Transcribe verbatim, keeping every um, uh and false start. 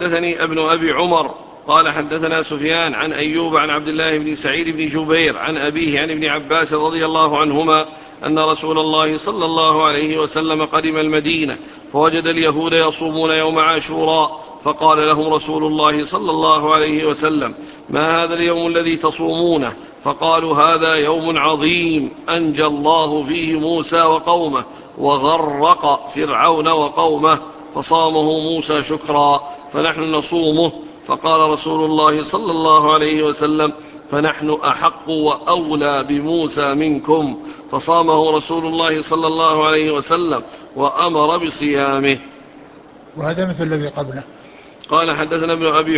حدثني ابن أبي عمر قال حدثنا سفيان عن أيوب عن عبد الله بن سعيد بن جبير عن أبيه عن ابن عباس رضي الله عنهما أن رسول الله صلى الله عليه وسلم قدم المدينة فوجد اليهود يصومون يوم عاشوراء، فقال لهم رسول الله صلى الله عليه وسلم: ما هذا اليوم الذي تصومونه؟ فقالوا: هذا يوم عظيم أنجى الله فيه موسى وقومه وغرق فرعون وقومه، فصامه موسى شكرا فنحن نصومه. فقال رسول الله صلى الله عليه وسلم: فنحن أحق وأولى بموسى منكم. فصامه رسول الله صلى الله عليه وسلم وأمر بصيامه. وهذا مثل الذي قبله. قال حدثنا ابن أبي